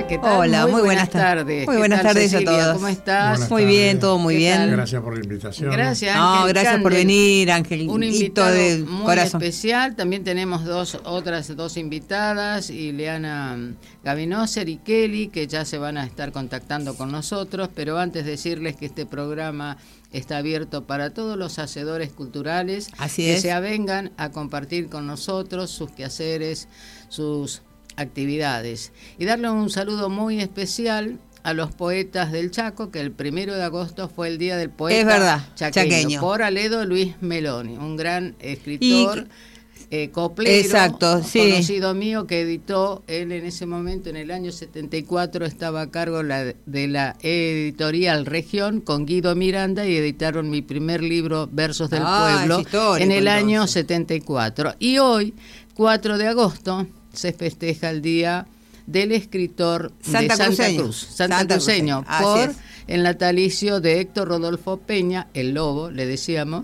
¿qué tal? Hola, muy buenas tardes. Muy buenas tardes a todos. ¿Cómo estás? Muy bien, todo muy bien. Gracias por la invitación. Gracias, Ángel. No, gracias por venir, Ángel. Un invitado del muy corazón. especial. También tenemos otras dos invitadas, Ileana Gavinoser y Kelly, que ya se van a estar contactando con nosotros. Pero antes decirles que este programa está abierto para todos los hacedores culturales. Así que es. se avengan a compartir con nosotros sus quehaceres, sus actividades. Y darle un saludo muy especial a los poetas del Chaco, que el 1 de agosto fue el Día del Poeta. Es verdad, chaqueño. Por Aledo Luis Meloni, un gran escritor, coplero, exacto, sí. conocido mío, que editó, él en ese momento, en el año 74, estaba a cargo de la editorial Región con Guido Miranda, y editaron mi primer libro, Versos del Pueblo, histórico, en el año entonces. 74. Y hoy, 4 de agosto, se festeja el Día del Escritor de Santa Cruz, santacruceño, por el natalicio de Héctor Rodolfo Peña, el Lobo, le decíamos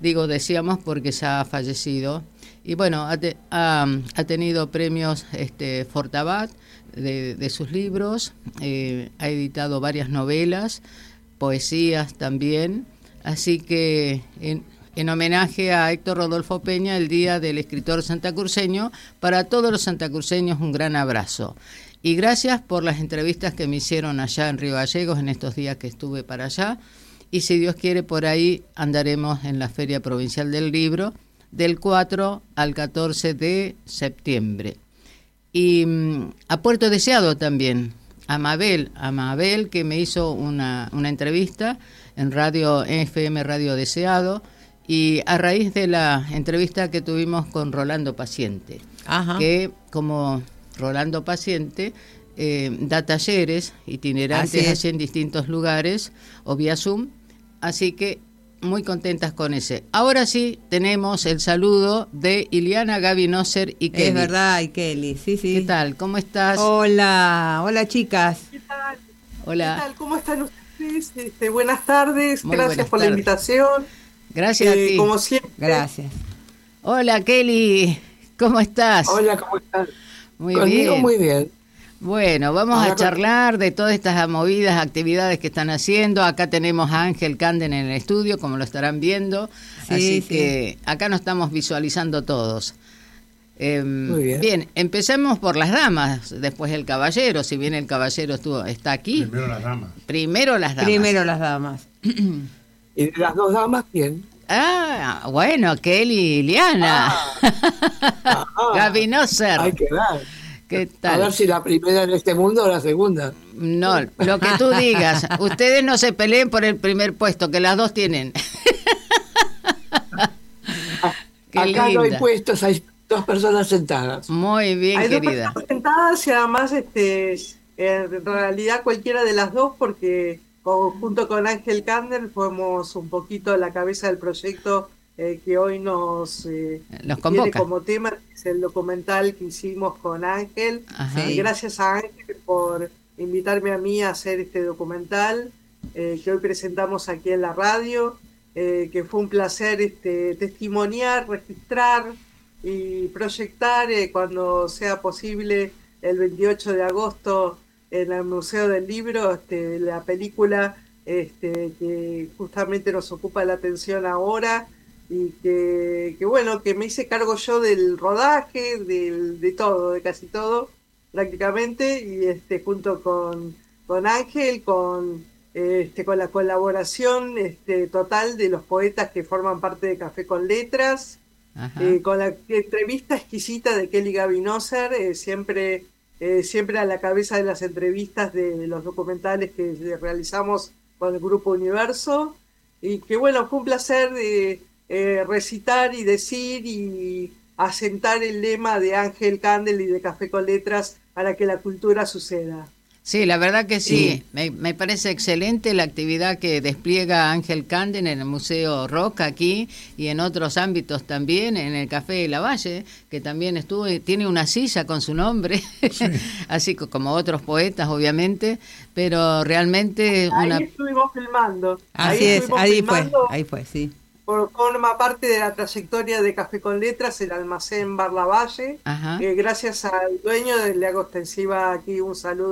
porque ya ha fallecido. Y bueno, ha tenido premios Fortabat de sus libros, ha editado varias novelas, poesías también, así que en homenaje a Héctor Rodolfo Peña, el Día del Escritor Santacruceño. Para todos los santacruceños, un gran abrazo. Y gracias por las entrevistas que me hicieron allá en Río Gallegos en estos días que estuve para allá. Y si Dios quiere, por ahí andaremos en la Feria Provincial del Libro, del 4 al 14 de septiembre. Y a Puerto Deseado también, a Mabel, que me hizo una entrevista en Radio FM Radio Deseado, y a raíz de la entrevista que tuvimos con Rolando Paciente, Ajá. que como Rolando Paciente da talleres itinerantes así en distintos lugares o vía Zoom, así que muy contentas con ese. Ahora sí tenemos el saludo de Ileana Gavinoser y Kelly. Es verdad, y Kelly, sí. ¿Qué tal? ¿Cómo estás? Hola chicas. ¿Qué tal? Hola. ¿Qué tal? ¿Cómo están ustedes? Buenas tardes, Muy gracias buenas por tardes. la invitación. Gracias a ti. Como siempre. Gracias. Hola Kelly, ¿cómo estás? Hola, ¿cómo están? Muy Conmigo bien. muy bien. Bueno, vamos a charlar de todas estas movidas, actividades que están haciendo. Acá tenemos a Ángel Canden en el estudio, como lo estarán viendo. Sí, así sí. que acá nos estamos visualizando todos. Muy bien. Bien, empecemos por las damas, después el caballero, si bien el caballero está aquí. Primero las damas. Primero las damas. Primero las damas. ¿Y de las dos damas quién? Ah, bueno, Kelly y Ileana. Gavinoser. Hay que dar. ¿Qué A tal? ver si la primera en este mundo o la segunda. No, lo que tú digas. Ustedes no se peleen por el primer puesto, que las dos tienen. Qué Acá no hay linda. puestos, hay dos personas sentadas. Muy bien, Hay dos querida. personas sentadas y además en realidad cualquiera de las dos, porque junto con Ángel Kander fuimos un poquito la cabeza del proyecto que hoy nos Nos tiene convoca. como tema, que es el documental que hicimos con Ángel. Ajá. Y gracias a Ángel por invitarme a mí a hacer este documental que hoy presentamos aquí en la radio, que fue un placer testimoniar, registrar y proyectar cuando sea posible el 28 de agosto en el Museo del Libro, la película que justamente nos ocupa la atención ahora, y que bueno, que me hice cargo yo del rodaje, de todo, de casi todo prácticamente, y junto con Ángel, con la colaboración total de los poetas que forman parte de Café con Letras, Ajá. con la entrevista exquisita de Kelly Gavinoser, siempre a la cabeza de las entrevistas de los documentales que realizamos con el Grupo Universo, y que bueno, fue un placer recitar y decir y asentar el lema de Ángel Candel y de Café con Letras para que la cultura suceda. Sí, la verdad que sí. Me parece excelente la actividad que despliega Ángel Canden en el Museo Roca aquí y en otros ámbitos también, en el Café de la Valle, que también tiene una silla con su nombre, sí. Así como otros poetas, obviamente, pero realmente Ahí estuvimos filmando. Ahí fue, sí. Forma parte de la trayectoria de Café con Letras, el almacén Bar Lavalle. Gracias al dueño, le hago extensiva aquí un saludo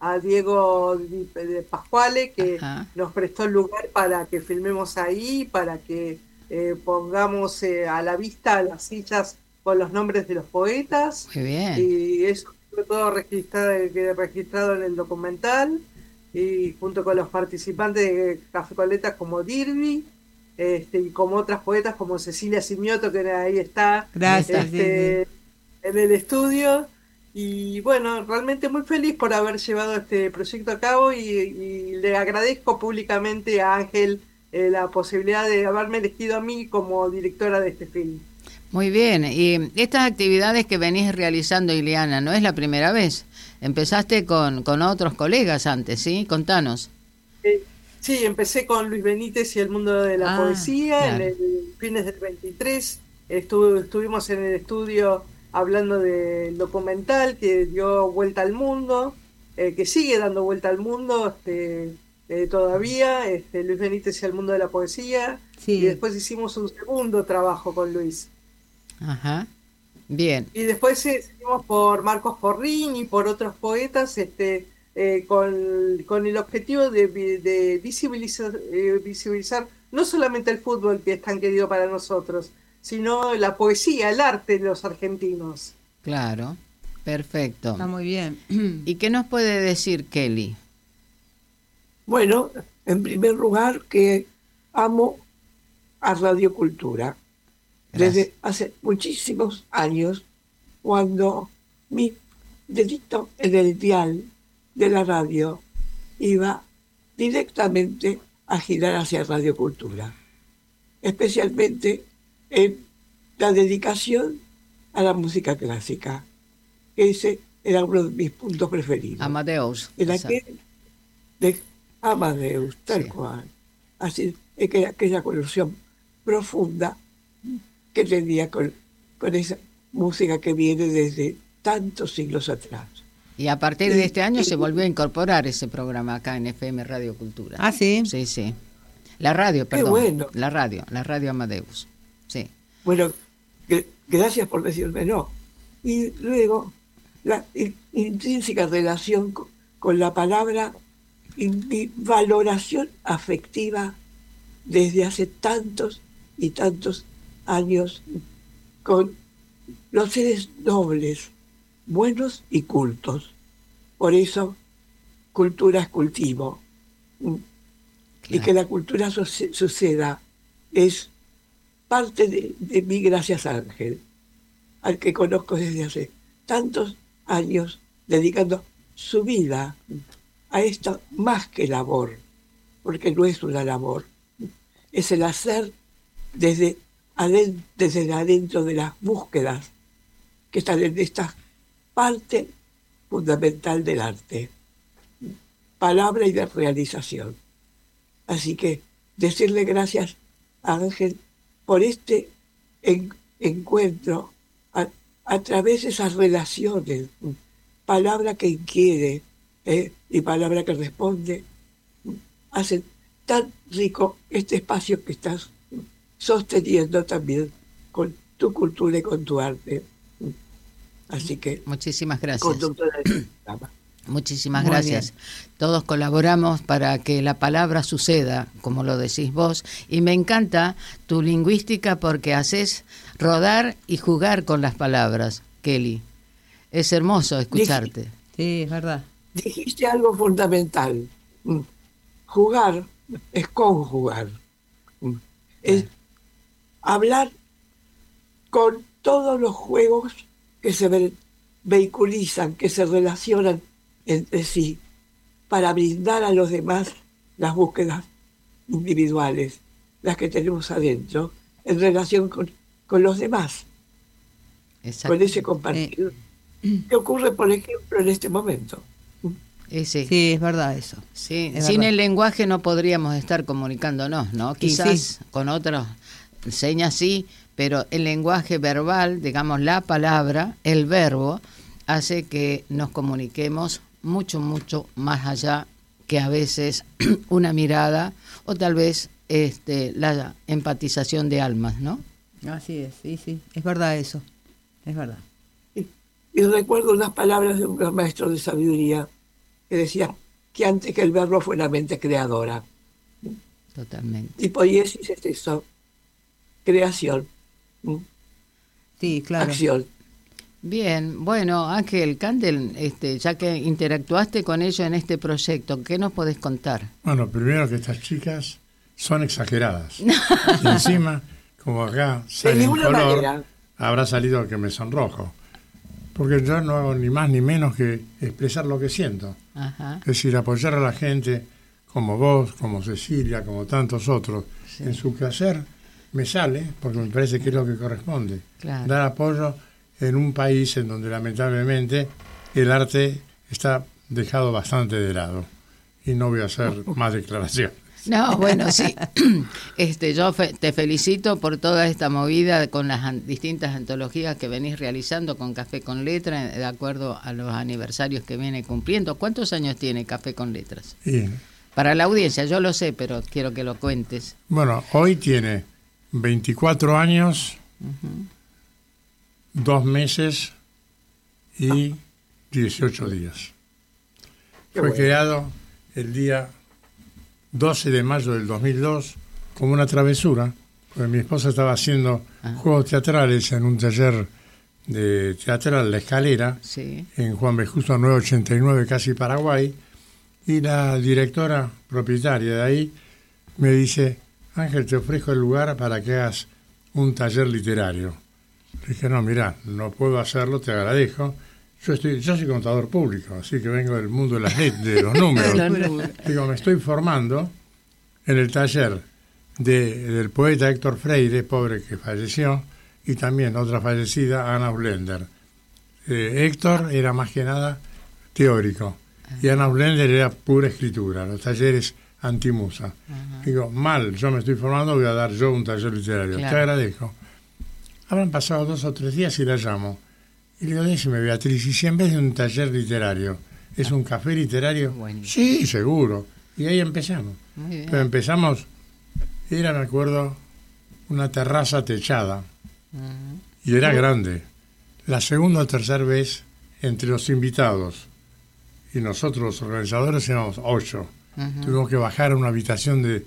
a Diego de Pascuale, que nos prestó el lugar para que filmemos ahí, para que pongamos a la vista las sillas con los nombres de los poetas. Muy bien. Y eso fue todo registrado en el documental, y junto con los participantes de Café Coleta como Dirby, y como otras poetas como Cecilia Simioto, que ahí está. Gracias. En el estudio. Y bueno, realmente muy feliz por haber llevado este proyecto a cabo, y le agradezco públicamente a Ángel la posibilidad de haberme elegido a mí como directora de este film. Muy bien, y estas actividades que venís realizando, Ileana, no es la primera vez. Empezaste con otros colegas antes, ¿sí? Contanos. Sí, empecé con Luis Benítez y el mundo de la poesía, claro. en el fines del 23. Estuvimos en el estudio hablando del documental que dio vuelta al mundo, que sigue dando vuelta al mundo todavía, Luis Benítez y el mundo de la poesía. Sí. Y después hicimos un segundo trabajo con Luis. Ajá, bien. Y después seguimos por Marcos Porrín y por otros poetas, con el objetivo de visibilizar no solamente el fútbol, que es tan querido para nosotros, sino la poesía, el arte de los argentinos. Claro, perfecto. Está muy bien. ¿Y qué nos puede decir Kelly? Bueno, en primer lugar, que amo a Radio Cultura. Gracias. Desde hace muchísimos años, cuando mi dedito en el dial de la radio iba directamente a girar hacia Radio Cultura, especialmente en la dedicación a la música clásica. Ese era uno de mis puntos preferidos. Amadeus. En de Amadeus, tal cual. Así es que aquella conexión profunda que tenía con esa música que viene desde tantos siglos atrás. Y a partir de este año se volvió a incorporar ese programa acá en FM Radio Cultura. Ah, sí. Sí, sí. La radio, perdón. Qué bueno. La radio Amadeus. Sí. Bueno, gracias por decirme no. Y luego, la intrínseca relación con la palabra y mi valoración afectiva desde hace tantos y tantos años con los seres nobles, buenos y cultos. Por eso, cultura es cultivo. Claro. Y que la cultura suceda es parte de mí, gracias a Ángel, al que conozco desde hace tantos años, dedicando su vida a esta más que labor, porque no es una labor, es el hacer desde adentro de las búsquedas que están en esta parte fundamental del arte, palabra y de realización. Así que decirle gracias a Ángel por este encuentro a través de esas relaciones, palabra que inquiere y palabra que responde, hacen tan rico este espacio que estás sosteniendo también con tu cultura y con tu arte. Así que muchísimas gracias. Conductora del programa. Muchísimas gracias. Todos colaboramos para que la palabra suceda, como lo decís vos, y me encanta tu lingüística porque haces rodar y jugar con las palabras, Kelly. Es hermoso escucharte. Sí, es verdad. Dijiste algo fundamental. Jugar es conjugar. Es hablar con todos los juegos que se vehiculizan, que se relacionan entre sí, para brindar a los demás las búsquedas individuales, las que tenemos adentro, en relación con los demás. Exacto. Con ese compartir. ¿Qué ocurre, por ejemplo, en este momento? Sí, es verdad eso. Sí, sin verdad. El lenguaje no podríamos estar comunicándonos, ¿no? Quizás con otras señas sí, pero el lenguaje verbal, digamos la palabra, el verbo, hace que nos comuniquemos mucho, mucho más allá que a veces una mirada o tal vez la empatización de almas, ¿no? Así es, sí, es verdad eso, es verdad. Y recuerdo unas palabras de un gran maestro de sabiduría que decía que antes que el verbo fue la mente creadora. Totalmente. Y poiesis es eso, creación. Sí, claro. Acción. Bien, bueno, Ángel Candel, ya que interactuaste con ellos en este proyecto, ¿qué nos podés contar? Bueno, primero que estas chicas son exageradas. Y encima, como acá sale en color, manera habrá salido que me sonrojo. Porque yo no hago ni más ni menos que expresar lo que siento. Ajá. Es decir, apoyar a la gente como vos, como Cecilia, como tantos otros, sí, en su quehacer, me sale, porque me parece que es lo que corresponde. Claro. Dar apoyo en un país en donde lamentablemente el arte está dejado bastante de lado. Y no voy a hacer más declaraciones. No, bueno, sí. Yo te felicito por toda esta movida con las distintas antologías que venís realizando con Café con Letras, de acuerdo a los aniversarios que viene cumpliendo. ¿Cuántos años tiene Café con Letras? Y, para la audiencia, yo lo sé, pero quiero que lo cuentes. Bueno, hoy tiene 24 años, 2 meses y 18 días. Fue creado el día 12 de mayo del 2002 como una travesura, porque mi esposa estaba haciendo juegos teatrales en un taller de teatral, La Escalera, sí, en Juan B. Justo 989, casi Paraguay, y la directora propietaria de ahí me dice: Ángel, te ofrezco el lugar para que hagas un taller literario. Le dije: no, mirá, no puedo hacerlo, te agradezco. Yo soy contador público, así que vengo del mundo de las letras, de los números. Digo, me estoy formando en el taller del poeta Héctor Freire, pobre que falleció, y también otra fallecida, Ana Blender. Héctor era más que nada teórico, y Ana Blender era pura escritura, los talleres antimusa. Digo, mal, yo me estoy formando, voy a dar yo un taller literario. Claro. Te agradezco. Habrán pasado 2 o 3 días y la llamo. Y le digo: déjeme, Beatriz, y si en vez de un taller literario es un café literario, sí, seguro. Y ahí empezamos. Pero empezamos, era, me acuerdo, una terraza techada. Y era grande. La segunda o tercera vez, entre los invitados y nosotros los organizadores, éramos 8. Tuvimos que bajar a una habitación de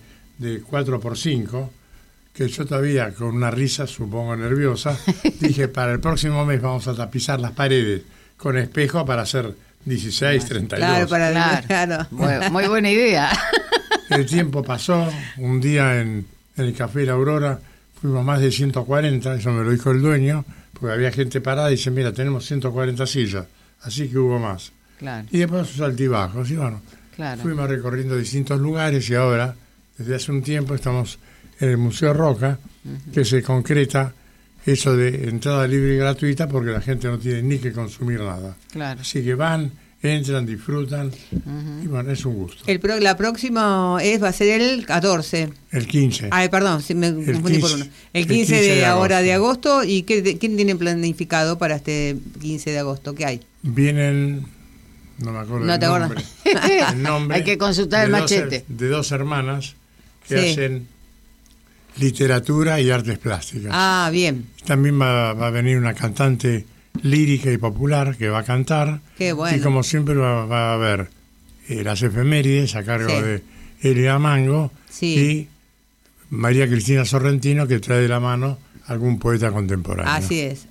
4x5, que yo todavía, con una risa, supongo nerviosa, dije: para el próximo mes vamos a tapizar las paredes con espejo para hacer 16, 32. Claro. Muy buena idea. El tiempo pasó. Un día en el Café La Aurora fuimos más de 140, eso me lo dijo el dueño, porque había gente parada y dice: mira, tenemos 140 sillas, así que hubo más. Claro. Y después sus altibajos. Y bueno, fuimos recorriendo distintos lugares y ahora, desde hace un tiempo, estamos en el Museo Roca, que se concreta eso de entrada libre y gratuita, porque la gente no tiene ni que consumir nada. Claro. Así que van, entran, disfrutan, y bueno, es un gusto. La próxima va a ser el 14. El 15. Ay, perdón, me confundí por uno. El 15 de ahora de agosto. ¿Y quién tiene planificado para este 15 de agosto? ¿Qué hay? Vienen, no me acuerdo el nombre. Hay que consultar el machete. De 2 hermanas que hacen literatura y artes plásticas. Ah, bien. También va a venir una cantante lírica y popular que va a cantar. Qué bueno. Y como siempre va a haber las efemérides a cargo de Elia Mango y María Cristina Sorrentino, que trae de la mano algún poeta contemporáneo. Así es.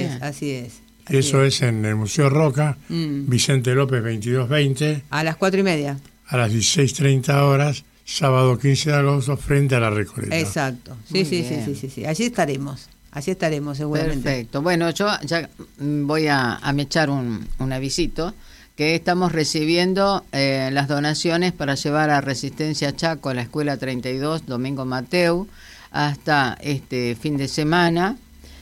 Eso es en el Museo Roca, Vicente López 2220. A las 4:30. A las 16:30 horas, sábado 15 de agosto, frente a la Recoleta. Exacto. Sí. Allí estaremos seguramente. Perfecto. Bueno, yo ya voy a me echar un avisito, que estamos recibiendo las donaciones para llevar a Resistencia Chaco a la Escuela 32, Domingo Mateu, hasta este fin de semana.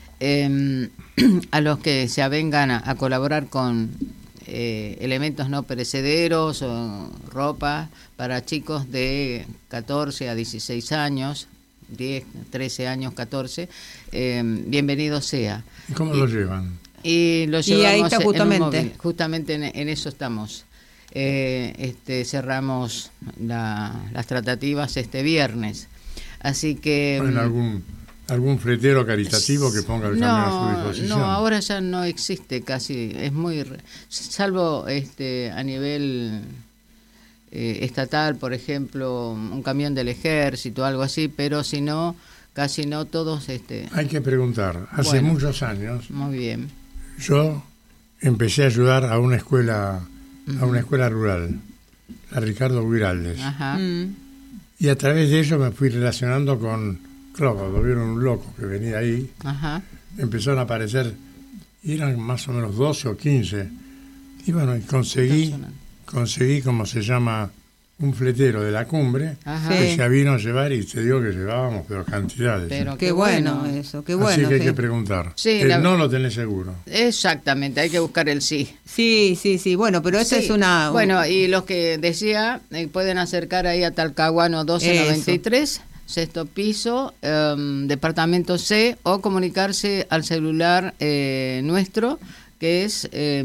A los que se avengan a colaborar con elementos no perecederos o ropa para chicos de 14 a 16 años, 10, 13 años, 14, bienvenido sea. ¿Y cómo lo llevan? Y lo llevamos ahí está justamente en eso estamos. Cerramos las tratativas este viernes. Así que... ¿En algún fletero caritativo que ponga el camión a su disposición. No, ahora ya no existe casi, es muy salvo a nivel estatal, por ejemplo, un camión del ejército, algo así, pero si no, casi no todos. Hay que preguntar. Hace muchos años. Muy bien. Yo empecé a ayudar a una escuela rural, la Ricardo Guiraldes. Ajá. Y a través de ello me fui relacionando con, claro, cuando vieron un loco que venía ahí, Ajá. empezaron a aparecer, y eran más o menos 12 o 15. Y bueno, y conseguí, como se llama, un fletero de la cumbre, Ajá. que ya vino a llevar, y te digo que llevábamos, pero cantidades. Pero qué bueno eso, qué bueno. Así que hay sí. que preguntar. Sí, El no lo tenés seguro. Exactamente, hay que buscar el sí. Sí, bueno, pero esa es una... Bueno, y los que decía, pueden acercar ahí a Talcahuano 1293, sexto piso, departamento C, o comunicarse al celular nuestro, que es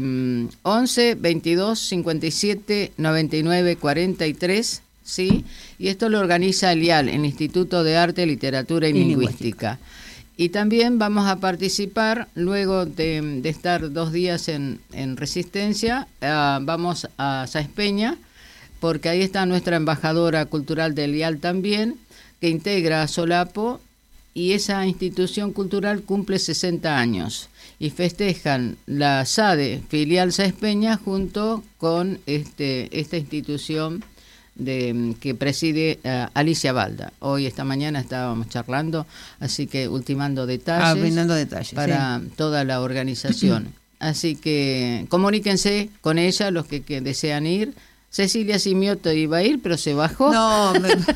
11 22 57 99 43, ¿sí? Y esto lo organiza el IAL, el Instituto de Arte, Literatura y Lingüística. Y también vamos a participar, luego de estar 2 días en Resistencia, vamos a Sáenz Peña, porque ahí está nuestra embajadora cultural del IAL también, que integra a Solapo, y esa institución cultural cumple 60 años. Y festejan la SADE, filial Sáenz Peña, junto con esta institución que preside Alicia Balda. Hoy, esta mañana, estábamos charlando, así que ultimando detalles, para toda la organización. Así que comuníquense con ella, los que desean ir. Cecilia Simioto iba a ir, pero se bajó. No,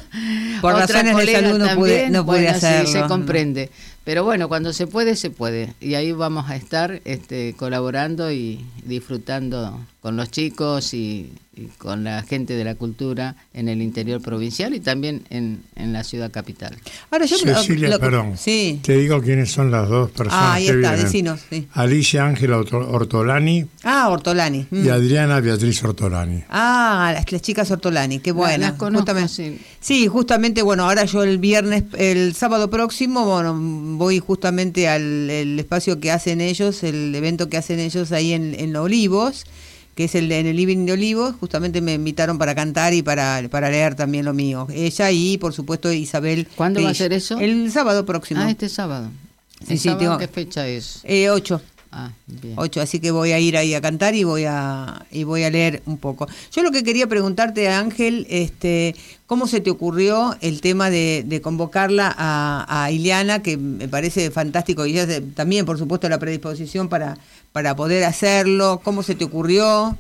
por razones de salud no pude hacerlo. Sí, se comprende. Pero bueno, cuando se puede, se puede. Y ahí vamos a estar colaborando y disfrutando con los chicos y con la gente de la cultura en el interior provincial y también en la ciudad capital. Ahora Cecilia, perdón, sí. Te digo quiénes son las dos personas ahí que está, vienen. Decinos, sí. Alicia Ángela Ortolani. Ortolani. Y Adriana Beatriz Ortolani. Las chicas Ortolani, qué buenas. Las conozco, justamente, sí, justamente, bueno, ahora yo el sábado próximo, bueno, voy justamente al espacio que hacen ellos, el evento que hacen ellos ahí en Olivos, que es en el Living de Olivos. Justamente me invitaron para cantar y para leer también lo mío. Ella y, por supuesto, Isabel. ¿Cuándo va a ser eso? El sábado próximo. Este sábado. ¿Qué fecha es? 8. Bien. 8, así que voy a ir ahí a cantar y voy a leer un poco. Yo lo que quería preguntarte, Ángel, ¿cómo se te ocurrió el tema de convocarla a Ileana, que me parece fantástico, y ella también, por supuesto, la predisposición para poder hacerlo? ¿Cómo se te ocurrió?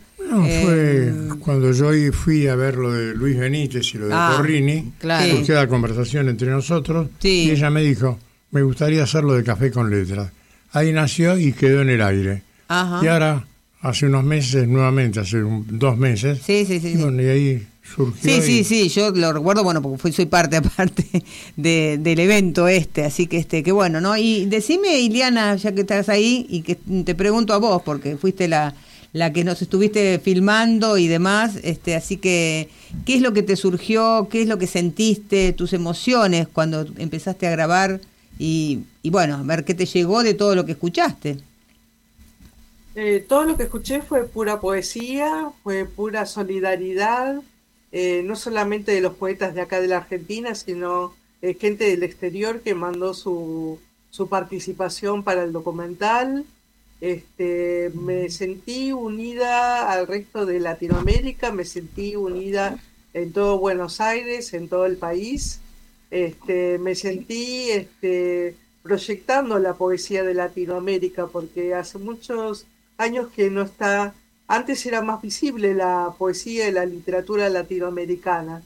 Fue cuando yo fui a ver lo de Luis Benítez y lo de Porrini, claro. surgió la conversación entre nosotros, y ella me dijo, me gustaría hacerlo de Café con Letras. Ahí nació y quedó en el aire. Ajá. Y ahora, hace unos meses, nuevamente, hace 2 meses. Sí. Y bueno, y ahí surgió. Sí, yo lo recuerdo, bueno, porque soy parte aparte del evento así que qué bueno, ¿no? Y decime, Ileana, ya que estás ahí, y que te pregunto a vos, porque fuiste la que nos estuviste filmando y demás, así que, ¿qué es lo que te surgió? ¿Qué es lo que sentiste? ¿Tus emociones cuando empezaste a grabar? Y bueno, a ver qué te llegó de todo lo que escuchaste. Todo lo que escuché fue pura poesía, fue pura solidaridad, no solamente de los poetas de acá de la Argentina, sino gente del exterior que mandó su participación para el documental. Me sentí unida al resto de Latinoamérica, me sentí unida en todo Buenos Aires, en todo el país. Me sentí proyectando la poesía de Latinoamérica, porque hace muchos años que no está. Antes era más visible la poesía y la literatura latinoamericana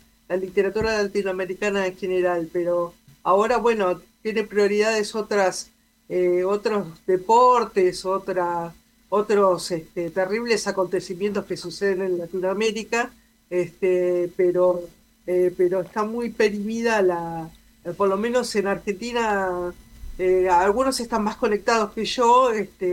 en general, pero ahora, bueno, tiene prioridades otros deportes, otros terribles acontecimientos que suceden en Latinoamérica, pero está muy perimida por lo menos en Argentina. Algunos están más conectados que yo,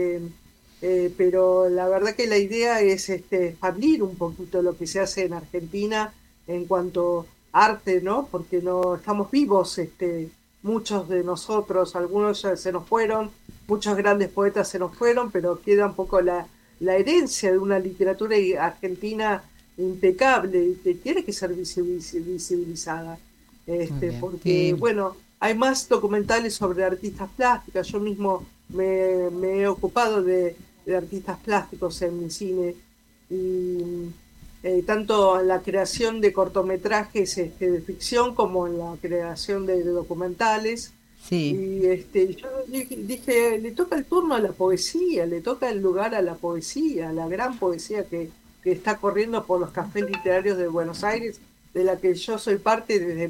pero la verdad que la idea es expandir un poquito lo que se hace en Argentina en cuanto a arte, ¿no? Porque no estamos vivos muchos de nosotros, algunos ya se nos fueron, muchos grandes poetas se nos fueron, pero queda un poco la herencia de una literatura argentina impecable que tiene que ser visibilizada. Porque, bueno, hay más documentales sobre artistas plásticas. Yo mismo me he ocupado de artistas plásticos en mi cine, y tanto en la creación de cortometrajes de ficción como en la creación de documentales. Sí. Y yo dije, le toca el turno a la poesía, le toca el lugar a la poesía, a la gran poesía que está corriendo por los cafés literarios de Buenos Aires, de la que yo soy parte desde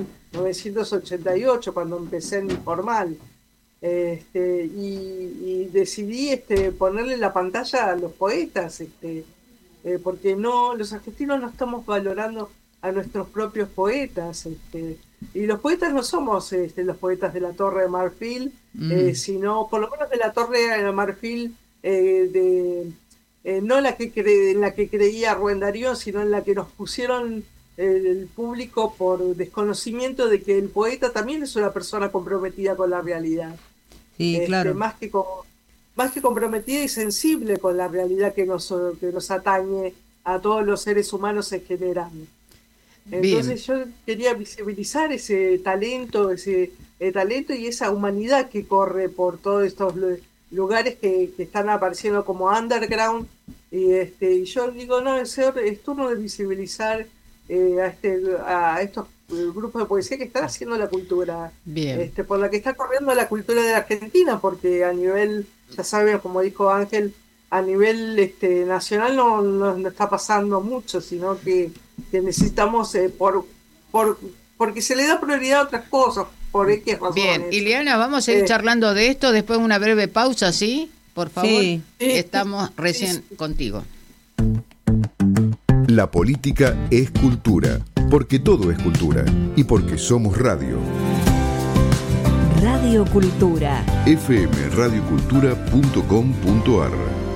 1988, cuando empecé en Informal. Y decidí ponerle la pantalla a los poetas, porque los argentinos no estamos valorando a nuestros propios poetas, y los poetas no somos los poetas de la Torre de Marfil, sino por lo menos de la Torre de Marfil, no la en la que creía Rubén Darío, sino en la que nos pusieron el público por desconocimiento de que el poeta también es una persona comprometida con la realidad. Sí, claro. Más que comprometida y sensible con la realidad que nos atañe a todos los seres humanos en general. Entonces yo quería visibilizar ese talento y esa humanidad que corre por todos estos lugares que están apareciendo como underground, y yo digo, no, es turno de visibilizar a estos grupos de poesía que están haciendo la cultura, por la que está corriendo la cultura de la Argentina, porque a nivel, ya saben, como dijo Ángel, a nivel nacional no está pasando mucho, sino que necesitamos porque se le da prioridad a otras cosas, por X razones. Bien, Ileana, vamos a ir charlando de esto después de una breve pausa, ¿sí? Por favor, sí. Estamos recién contigo. La política es cultura, porque todo es cultura y porque somos radio. Radio Cultura. fmradiocultura.com.ar.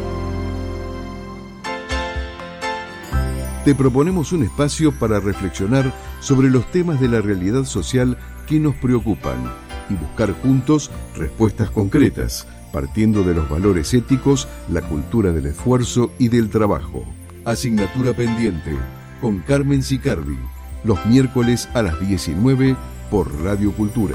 Te proponemos un espacio para reflexionar sobre los temas de la realidad social que nos preocupan y buscar juntos respuestas concretas, partiendo de los valores éticos, la cultura del esfuerzo y del trabajo. Asignatura pendiente con Carmen Sicardi, los miércoles a las 19 por Radio Cultura.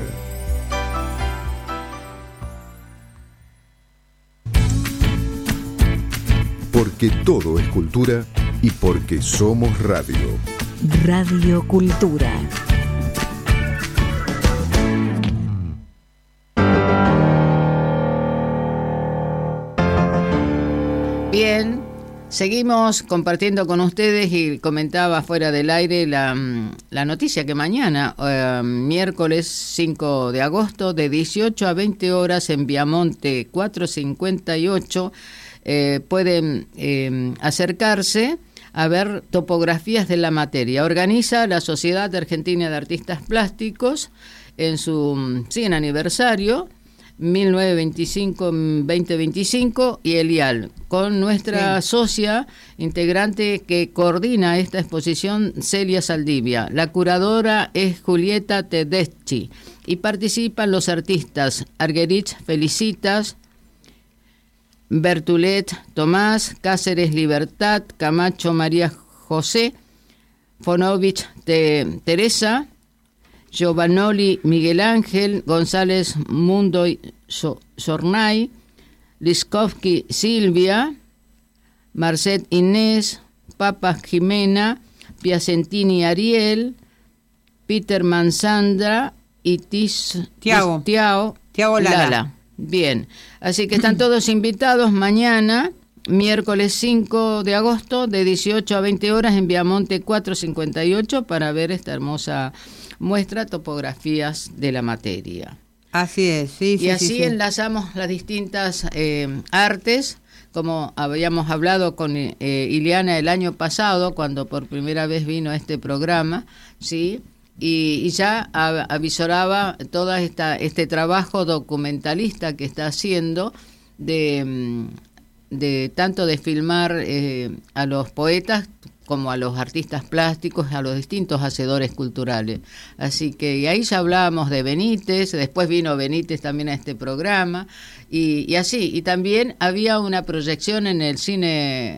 Porque todo es cultura y porque somos radio. Radio Cultura. Bien, seguimos compartiendo con ustedes y comentaba fuera del aire la noticia que mañana, miércoles 5 de agosto, de 18 a 20 horas en Viamonte 458, pueden acercarse a ver topografías de la materia. Organiza la Sociedad Argentina de Artistas Plásticos en su 100 aniversario, 1925-2025, y el IAL, con nuestra socia integrante que coordina esta exposición, Celia Saldivia. La curadora es Julieta Tedeschi y participan los artistas Argerich Felicitas, Bertulet Tomás, Cáceres Libertad, Camacho María José, Fonovich Teresa, Giovanoli Miguel Ángel, González Mundo Sornay, Liskovsky Silvia, Marcet Inés, Papas Jimena, Piacentini Ariel, Peterman Sandra y Tiago Lala. Bien, así que están todos invitados mañana, miércoles 5 de agosto, de 18 a 20 horas en Viamonte 458, para ver esta hermosa muestra, topografías de la materia. Así es, sí. Y así enlazamos las distintas artes, como habíamos hablado con Ileana el año pasado, cuando por primera vez vino a este programa, ¿sí? Y ya avisoraba todo este trabajo documentalista que está haciendo de tanto de filmar a los poetas como a los artistas plásticos, a los distintos hacedores culturales. Así que y ahí ya hablábamos de Benítez, después vino Benítez también a este programa, y así. Y también había una proyección en el cine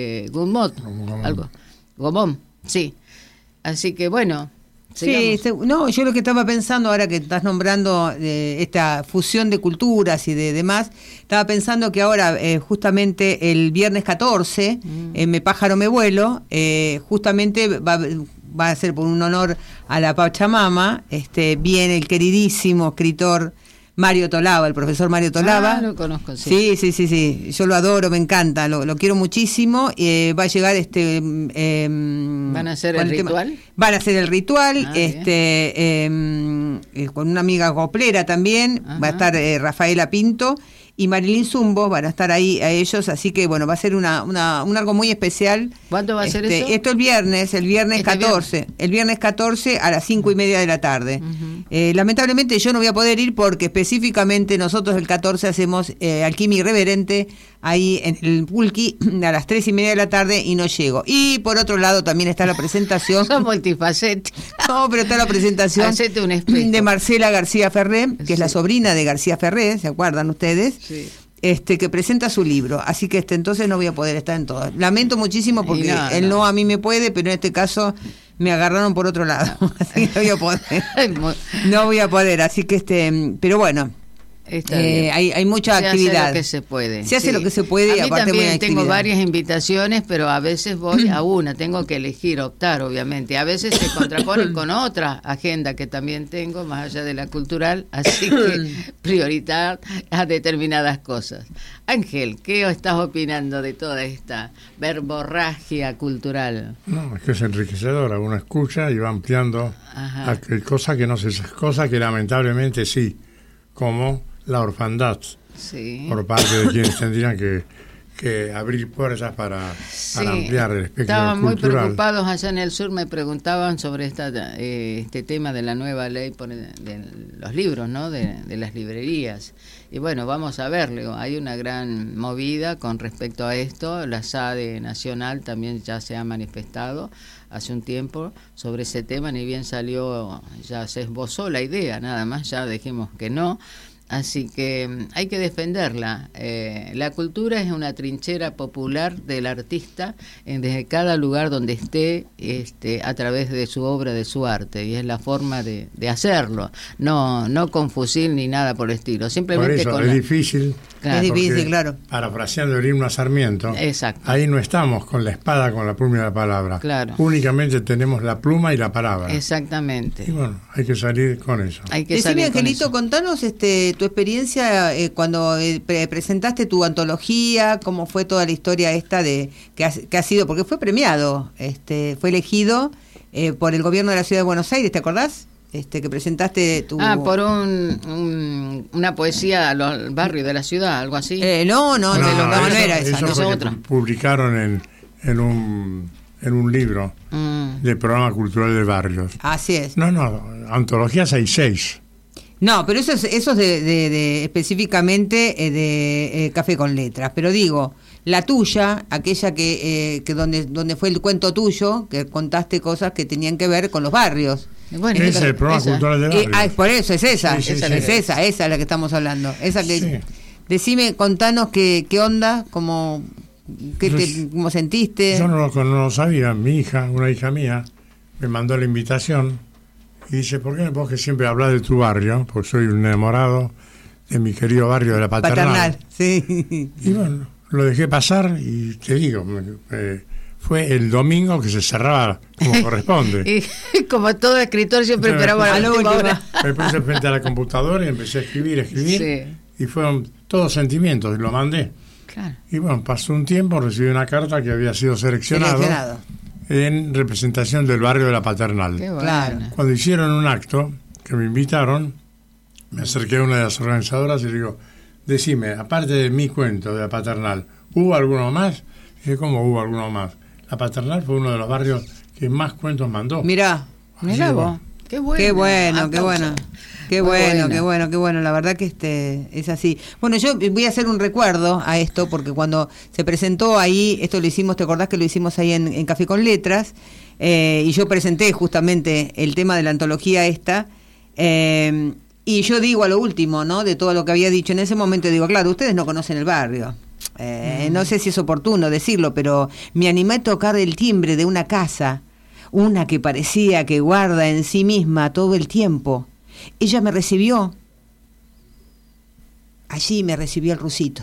Gomón, sí. Así que bueno... Sí, no, yo lo que estaba pensando ahora que estás nombrando esta fusión de culturas y de demás, estaba pensando que ahora justamente el viernes 14, Me Pájaro Me Vuelo, justamente va a ser por un honor a la Pachamama, viene el queridísimo escritor Mario Tolaba, el profesor Mario Tolaba. Lo conozco, sí. Sí, yo lo adoro, me encanta, lo quiero muchísimo. Va a llegar ¿Van a hacer el ritual? Van a hacer el ritual, con una amiga coplera también. Ajá. Va a estar Rafaela Pinto y Marilyn Zumbo, van a estar ahí a ellos, así que bueno, va a ser un algo muy especial. ¿Cuándo va a ser eso? Esto el viernes 14, el viernes 14 a las 5:30 de la tarde. Uh-huh. Lamentablemente yo no voy a poder ir porque específicamente nosotros el 14 hacemos Alquimia Irreverente ahí en el Pulqui a las 3:30 de la tarde y no llego. Y por otro lado también está la presentación. Son multifacéticos. No, pero está la presentación de Marcela García Ferré, que es la sobrina de García Ferré, ¿se acuerdan ustedes? Sí. Que presenta su libro, así que entonces no voy a poder estar en todo. Lamento muchísimo porque él no a mí me puede, pero en este caso me agarraron por otro lado, así que no voy a poder. No voy a poder, así que pero bueno. Hay mucha actividad. Se hace lo que se puede. Se hace lo que se puede y a mí aparte también tengo varias invitaciones, pero a veces voy a una, tengo que elegir, optar, obviamente. A veces se contraponen con otra agenda que también tengo, más allá de la cultural, así que prioridad a determinadas cosas. Ángel, ¿qué estás opinando de toda esta verborragia cultural? No, es que es enriquecedora, uno escucha y va ampliando cosas que no se cosas que lamentablemente sí, como la orfandad, sí, por parte de quienes tendrían que abrir puertas para ampliar el espectro Estaban cultural. Muy preocupados allá en el sur, me preguntaban sobre este tema de la nueva ley de los libros, ¿no? de las librerías. Y bueno, vamos a verlo, hay una gran movida con respecto a esto, la SADE Nacional también ya se ha manifestado hace un tiempo sobre ese tema, ni bien salió, ya se esbozó la idea, nada más, ya dijimos que no. Así que hay que defenderla. La cultura es una trinchera popular del artista desde cada lugar donde esté, a través de su obra, de su arte, y es la forma de hacerlo, no con fusil ni nada por el estilo. Simplemente por eso es difícil. Claro. Es difícil, claro. Parafraseando el himno a Sarmiento, exacto, ahí no estamos con la espada, con la pluma y la palabra. Claro. Únicamente tenemos la pluma y la palabra. Exactamente. Y bueno, hay que salir con eso. Decime, Angelito, contanos tu experiencia cuando presentaste tu antología, cómo fue toda la historia esta que ha sido, porque fue premiado, fue elegido por el gobierno de la Ciudad de Buenos Aires, ¿te acordás? Que presentaste tu... por una poesía al barrio de la ciudad, algo así. No era esa. Eso fue otra. Publicaron en un libro del programa cultural de barrios. Así es. No, antologías hay 6. No, pero eso es de específicamente de Café con Letras. Pero digo, la tuya, aquella que donde fue el cuento tuyo, que contaste cosas que tenían que ver con los barrios. Bueno, es el programa cultural de barrios. Por eso es esa, sí, esa es la que estamos hablando. Esa que sí. Decime, contanos qué onda, cómo sentiste. Yo no lo sabía. Una hija mía, me mandó la invitación y dice, ¿por qué vos que siempre hablas de tu barrio? Porque soy un enamorado de mi querido barrio de la Paternal. Sí. Y bueno, lo dejé pasar y te digo, fue el domingo que se cerraba como corresponde. Y como todo escritor siempre esperaba a la última hora. Me puse frente a la computadora y empecé a escribir. Sí. Y fueron todos sentimientos, y lo mandé. Claro. Y bueno, pasó un tiempo, recibí una carta que había sido seleccionado en representación del barrio de la Paternal. Qué bueno. Claro. Cuando hicieron un acto, que me invitaron, me acerqué a una de las organizadoras y le digo, decime, aparte de mi cuento de la Paternal, ¿hubo alguno más? Y dije, ¿cómo hubo alguno más? La Paternal fue uno de los barrios que más cuentos mandó. Mirá vos. Qué bueno. Qué bueno, aplauso. qué bueno. Qué bueno, la verdad que es así. Bueno, yo voy a hacer un recuerdo a esto, porque cuando se presentó ahí, esto lo hicimos, ¿te acordás que lo hicimos ahí en Café con Letras? Y yo presenté justamente el tema de la antología esta, y yo digo a lo último, ¿no? De todo lo que había dicho en ese momento, digo, claro, ustedes no conocen el barrio. No sé si es oportuno decirlo, pero me animé a tocar el timbre de una casa, una que parecía que guarda en sí misma todo el tiempo. Ella me recibió, allí me recibió el Rusito,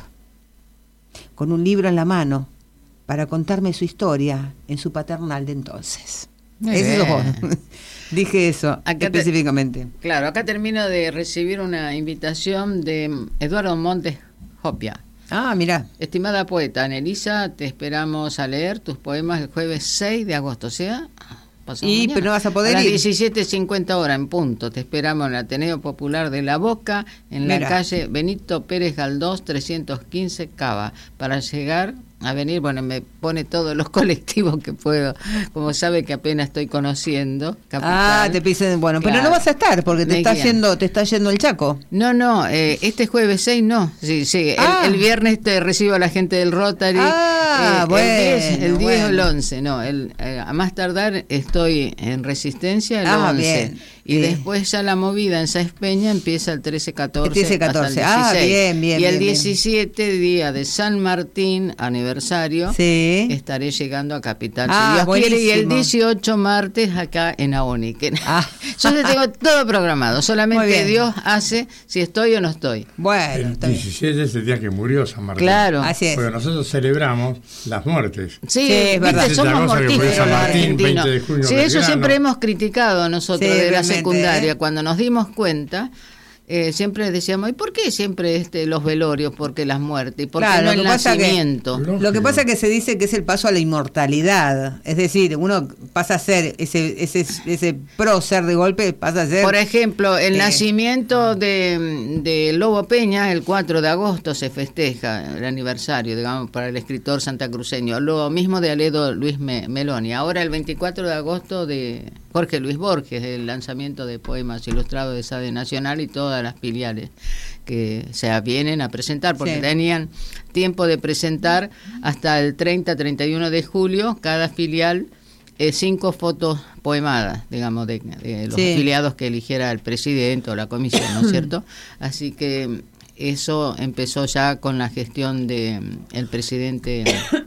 con un libro en la mano, para contarme su historia en su paternal de entonces. Ese sos vos. Dije eso acá específicamente. Claro, acá termino de recibir una invitación de Eduardo Montes Hopia. Ah, mirá. Estimada poeta Anelisa, te esperamos a leer tus poemas el jueves 6 de agosto, o sea... Pero no vas a poder ir. A las 17:50 horas en punto. Te esperamos en el Ateneo Popular de La Boca, en la calle Benito Pérez Galdós, 315 Cava. Para llegar a venir, bueno, me pone todos los colectivos que puedo, como sabe que apenas estoy conociendo. Capital. Te pisen, bueno, claro. Pero no vas a estar porque te está yendo el Chaco. No, este jueves 6 no. Sí, el viernes te recibo a la gente del Rotary. El 10 o el 11, no, a más tardar estoy en Resistencia el 11. Bien. Y después ya la movida en Sáenz Peña empieza el 13-14. El 13-14, bien. Y el 17, día de San Martín, aniversario, estaré llegando a Capital. Si Dios quiere, y el 18, martes, acá en Aoni. Yo le tengo todo programado, solamente Dios hace si estoy o no estoy. Bueno, el 17 es el día que murió San Martín. Claro. Así es. Porque nosotros celebramos las muertes. Sí, es verdad. Somos mortíferos los argentinos. Sí, eso siempre hemos criticado nosotros de la secundaria, cuando nos dimos cuenta, siempre decíamos, ¿y por qué siempre los velorios? ¿Por qué las muertes? ¿Y por qué no el nacimiento? Lo que pasa es que se dice que es el paso a la inmortalidad, es decir, uno pasa a ser ese prócer de golpe, pasa a ser... Por ejemplo, el nacimiento de Lobo Peña, el 4 de agosto se festeja el aniversario, digamos, para el escritor santacruceño. Lo mismo de Aledo Luis Meloni. Ahora el 24 de agosto de Jorge Luis Borges, el lanzamiento de poemas ilustrados de SADE Nacional y todas las filiales que se vienen a presentar, porque tenían tiempo de presentar hasta el 30-31 de julio cada filial 5 fotos poemadas, digamos, de los afiliados que eligiera el presidente o la comisión, ¿no es cierto? Así que eso empezó ya con la gestión de el presidente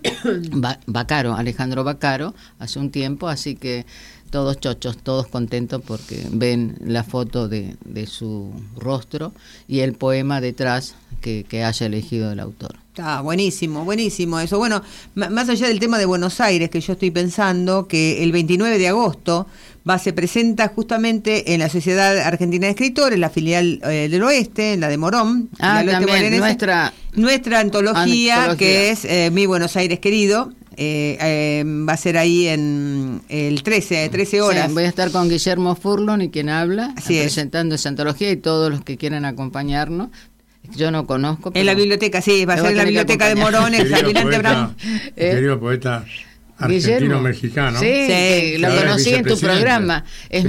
Baccaro, Alejandro Baccaro, hace un tiempo, así que todos chochos, todos contentos porque ven la foto de su rostro y el poema detrás que haya elegido el autor. Buenísimo eso. Bueno, más allá del tema de Buenos Aires, que yo estoy pensando que el 29 de agosto se presenta justamente en la Sociedad Argentina de Escritores, la filial del Oeste, la de Morón, también nuestra antología, que es Mi Buenos Aires Querido. Va a ser ahí en el 13 horas. Voy a estar con Guillermo Furlon y quien habla, presentando esa antología y todos los que quieran acompañarnos. Yo no conozco. En la biblioteca, va a ser en la biblioteca de Morón, el Almirante Brown. Querido poeta argentino-mexicano. Sí, lo conocí en tu programa. Es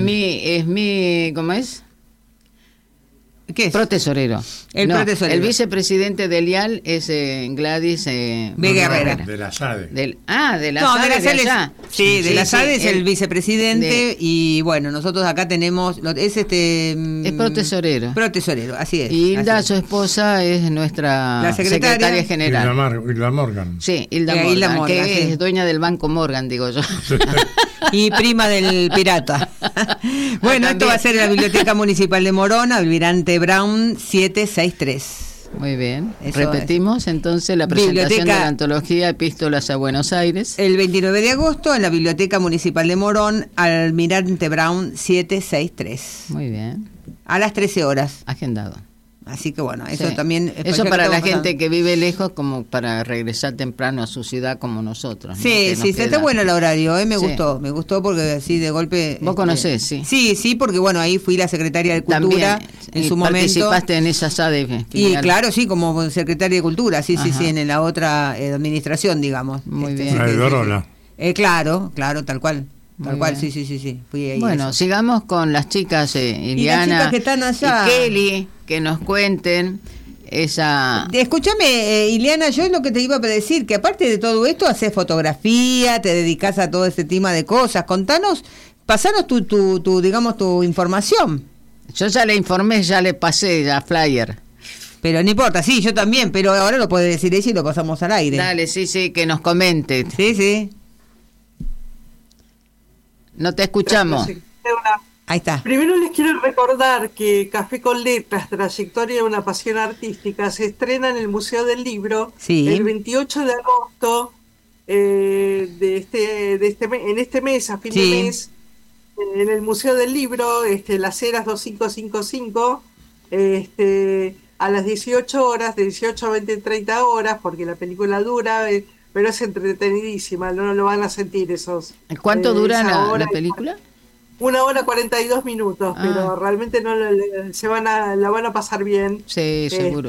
mi, ¿cómo es? ¿Qué es? Protesorero. Protesorero. El vicepresidente del IAL es Gladys B. Guerrera. De la SADE. de la SADE de allá. De la SADE es el vicepresidente y bueno, nosotros acá tenemos... Es protesorero. Protesorero, así es. Y Hilda, su esposa, es nuestra secretaria general. Hilda Morgan. Sí, Hilda Morgan, que es dueña del Banco Morgan, digo yo. Y prima del pirata. Bueno, esto va a ser en la Biblioteca Municipal de Morón, Almirante Brown 763. Muy bien. Repetimos entonces la presentación de la antología Epístolas a Buenos Aires. El 29 de agosto en la Biblioteca Municipal de Morón, Almirante Brown 763. Muy bien. A las 13 horas. Agendado. Así que bueno, eso también... Eso para la gente que vive lejos, como para regresar temprano a su ciudad como nosotros. Sí, está bueno el horario, me gustó porque así de golpe... Vos conocés, sí. Sí, porque bueno, ahí fui la secretaria de Cultura en su momento. Participaste en esa SADE. Y claro, sí, como secretaria de Cultura, sí, en la otra administración, digamos. Muy bien. La de Dorola. Claro, tal cual. Tal cual, sí. Fui ahí. Bueno, sigamos con las chicas, Iliana y las chicas que están allá. Y Kelly, que nos cuenten esa... Escúchame, Iliana, yo es lo que te iba a decir, que aparte de todo esto, haces fotografía, te dedicas a todo este tema de cosas. Contanos, pasanos tu digamos, tu información. Yo ya le informé, ya le pasé ya flyer. Pero no importa, sí, yo también, pero ahora lo puede decir ella y lo pasamos al aire. Dale, sí, que nos comente. Sí. No te escuchamos. Ahí está. Primero les quiero recordar que Café con Letras, trayectoria de una pasión artística, se estrena en el Museo del Libro el 28 de agosto en este mes, a fin de mes, en el Museo del Libro, Las Heras 2555, a las 18 horas, de 18 a 20, 30 horas, porque la película dura, pero es entretenidísima, no lo van a sentir esos... ¿Cuánto dura la película? 1 hora 42 minutos, pero realmente la van a pasar bien. Sí, seguro.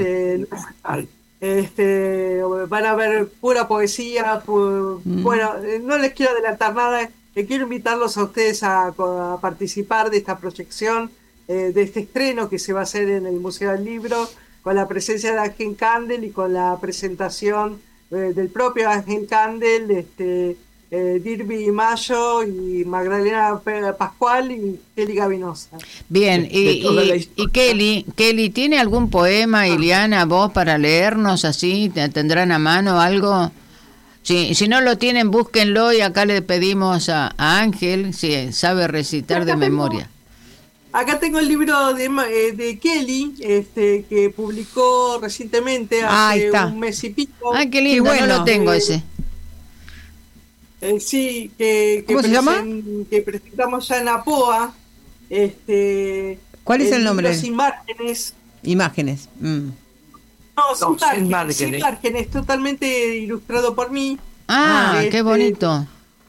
Van a ver pura poesía. Bueno, no les quiero adelantar nada. Quiero invitarlos a ustedes a participar de esta proyección, de este estreno que se va a hacer en el Museo del Libro, con la presencia de Ángel Candel y con la presentación del propio Ángel Candel, Dirby Mayo y Magdalena Pascual y Kelly Gavinosa. Bien, y Kelly, ¿tiene algún poema, Iliana, vos para leernos así? ¿Tendrán a mano algo? Si no lo tienen, búsquenlo y acá le pedimos a Ángel si sabe recitar de memoria. Acá tengo el libro de Kelly, que publicó recientemente, hace un mes y pico. Ay, qué lindo, no lo tengo ese. Sí, ¿cómo se llama? Que presentamos ya en APOA. ¿Cuál es el nombre? Sin márgenes. Imágenes. No, sin márgenes, totalmente ilustrado por mí. Qué bonito.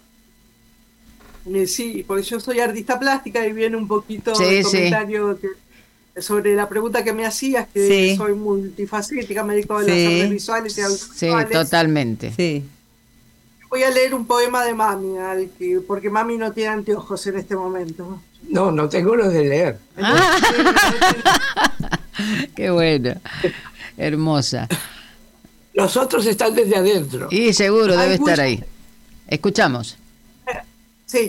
Sí, porque yo soy artista plástica y viene un poquito el comentario sobre la pregunta que me hacías, que soy multifacética, me dedico a las artes visuales y audiovisuales. Sí, totalmente. Sí. Voy a leer un poema de Mami, porque Mami no tiene anteojos en este momento. No tengo los de leer. Qué bueno, hermosa. Los otros están desde adentro. Y seguro debe estar ahí. Escuchamos. Sí.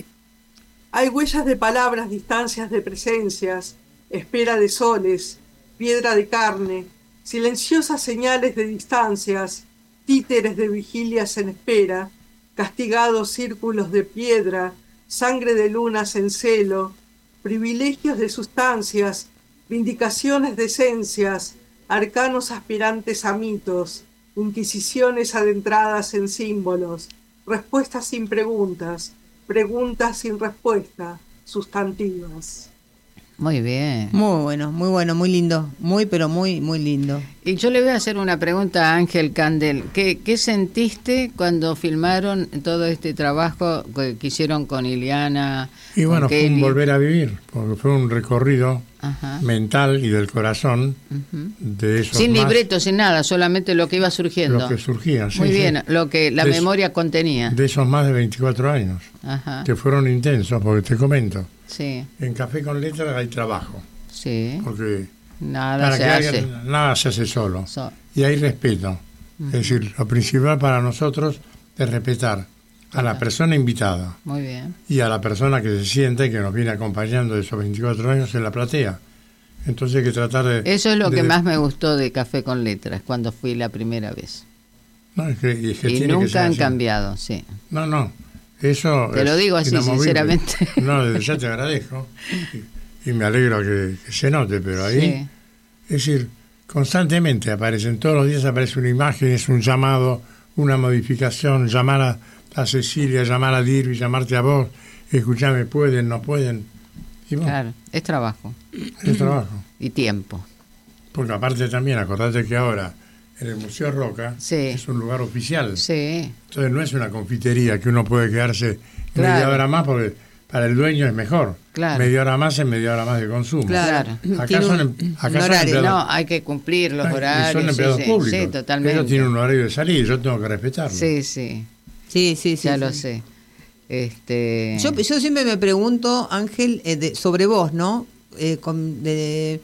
Hay huellas de palabras, distancias de presencias, espera de soles, piedra de carne, silenciosas señales de distancias, títeres de vigilias en espera, castigados círculos de piedra, sangre de lunas en celo, privilegios de sustancias, vindicaciones de esencias, arcanos aspirantes a mitos, inquisiciones adentradas en símbolos, respuestas sin preguntas, preguntas sin respuesta, sustantivas. Muy bien. Muy bueno, muy lindo. Pero muy lindo. Y yo le voy a hacer una pregunta a Ángel Candel. ¿Qué sentiste cuando filmaron todo este trabajo que hicieron con Iliana? Y bueno, fue un volver a vivir, porque fue un recorrido mental y del corazón de esos. Sin libreto, sin nada, solamente lo que iba surgiendo. Lo que surgía, sí. Muy bien, lo que la memoria contenía. De esos más de 24 años, que fueron intensos, porque te comento. Sí. En Café con Letras hay trabajo. Sí. Porque nada se hace solo. Y hay respeto. Es decir, lo principal para nosotros es respetar a la persona invitada. Muy bien. Y a la persona que se siente, que nos viene acompañando de esos 24 años en la platea. Entonces hay que tratar de... Eso es lo que más me gustó de Café con Letras, cuando fui la primera vez. No, es que y nunca han cambiado, sí. No. Eso te lo digo así, sinceramente. No, ya te agradezco. Y me alegro que se note, pero ahí... Es decir, constantemente todos los días aparece una imagen, es un llamado, una modificación, llamar a Cecilia, llamar a Dirby, llamarte a vos, escuchame, pueden, no pueden. Y bueno, claro, es trabajo. Es trabajo. Y tiempo. Porque aparte también, acordate que ahora en el Museo Roca es un lugar oficial. Sí. Entonces no es una confitería que uno puede quedarse media hora más porque para el dueño es mejor. Claro. Media hora más es media hora más de consumo. Claro. Acá son empleados. No, hay que cumplir los horarios. Son empleados públicos. Sí, totalmente. Ellos tienen un horario de salir, yo tengo que respetarlo. Sí. Sí, ya lo sé. Yo siempre me pregunto, Ángel, sobre vos, ¿no? ¿Qué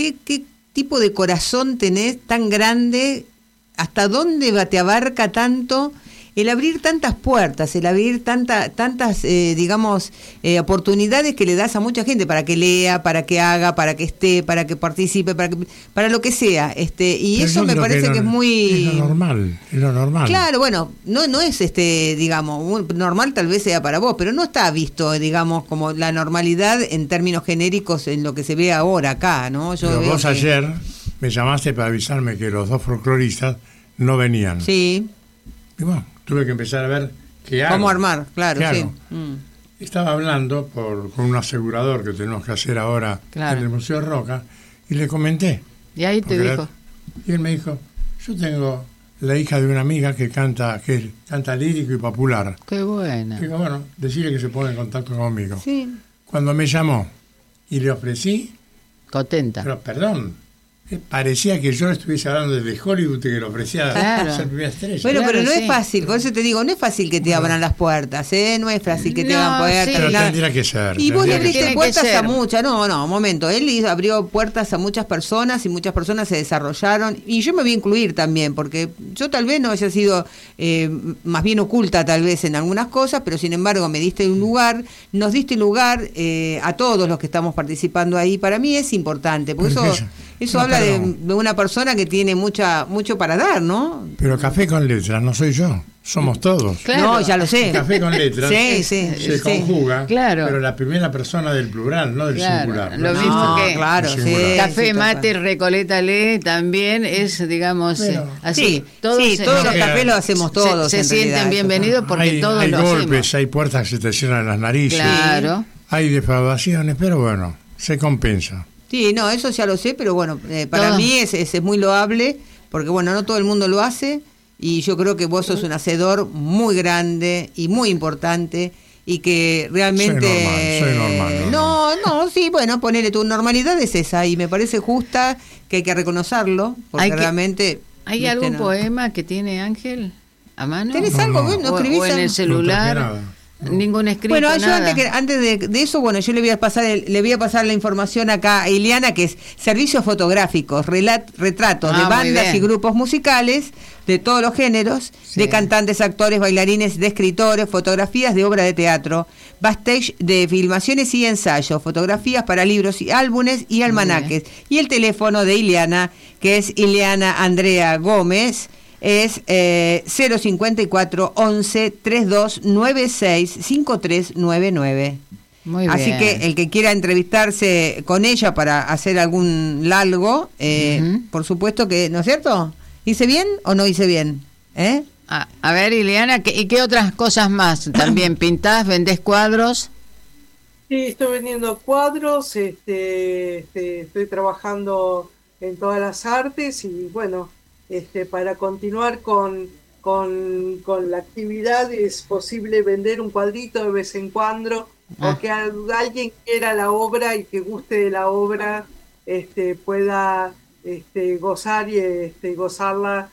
tipo de corazón tenés tan grande? ¿Hasta dónde te abarca tanto el abrir tantas puertas, el abrir tantas, digamos, oportunidades que le das a mucha gente para que lea, para que haga, para que esté, para que participe, para lo que sea? Y pero eso me parece que es muy... Es lo normal. Claro, bueno, no es, digamos, normal tal vez sea para vos, pero no está visto, digamos, como la normalidad en términos genéricos en lo que se ve ahora acá, ¿no? Pero vos ayer me llamaste para avisarme que los 2 folcloristas no venían. Sí. Y bueno, tuve que empezar a ver qué hago. ¿Cómo armar? Claro, sí. Estaba hablando con un asegurador que tenemos que hacer ahora en el Museo Roca, y le comenté. Y ahí te dijo. Y él me dijo, yo tengo la hija de una amiga que canta lírico y popular. Qué buena. Digo, bueno, decirle que se ponga en contacto conmigo. Sí. Cuando me llamó y le ofrecí... Contenta. Pero perdón, parecía que yo estuviese hablando desde Hollywood, que le ofrecía ser primera estrella. Bueno, pero no es fácil, por eso te digo, no es fácil que te abran las puertas, no es fácil que te hagan poder... Pero tendría que ser. Y vos le abriste puertas a muchas, un momento, él abrió puertas a muchas personas y muchas personas se desarrollaron, y yo me voy a incluir también, porque yo tal vez no haya sido más bien oculta tal vez en algunas cosas, pero sin embargo me diste un lugar, nos diste un lugar a todos los que estamos participando ahí. Para mí es importante, porque eso habla de una persona que tiene mucho para dar, ¿no? Pero Café con Letras no soy yo, somos todos. Claro. No, ya lo sé. Café con Letras se conjuga, claro. Pero la primera persona del plural, no del singular. Lo mismo que claro, Café, Mate, Recoleta, Lee también es, digamos, así. Todos los cafés los hacemos todos. Se sienten bienvenidos porque todos hay lo hacemos. Hay golpes, hay puertas que se te cierran las narices. Claro. Hay defraudaciones, pero bueno, se compensa. Sí, no, eso ya lo sé, pero bueno, para mí es muy loable, porque bueno, no todo el mundo lo hace, y yo creo que vos sos un hacedor muy grande y muy importante, y que realmente... Soy normal. No, sí, bueno, ponele, tu normalidad es esa, y me parece justa que hay que reconocerlo, porque realmente... ¿Hay algún poema que tiene Ángel a mano? ¿Tenés algo? ¿No escribís o en el celular? Ningún escrito. Bueno, yo nada. antes de eso, bueno, yo le voy a pasar la información acá a Ileana, que es servicios fotográficos, retratos de bandas y grupos musicales de todos los géneros, de cantantes, actores, bailarines, de escritores, fotografías de obra de teatro, backstage de filmaciones y ensayos, fotografías para libros y álbumes y almanaques. Y el teléfono de Ileana, que es Ileana Andrea Gómez, es 054 11 32 96 5399. Muy bien. Así que el que quiera entrevistarse con ella para hacer algún largo, por supuesto que, ¿no es cierto? ¿Hice bien o no hice bien? A ver, Ileana, ¿y qué otras cosas más? ¿También pintás, vendés cuadros? Sí, estoy vendiendo cuadros, estoy trabajando en todas las artes y bueno... para continuar con la actividad es posible vender un cuadrito de vez en cuando o que alguien quiera la obra y que guste de la obra pueda gozar y gozarla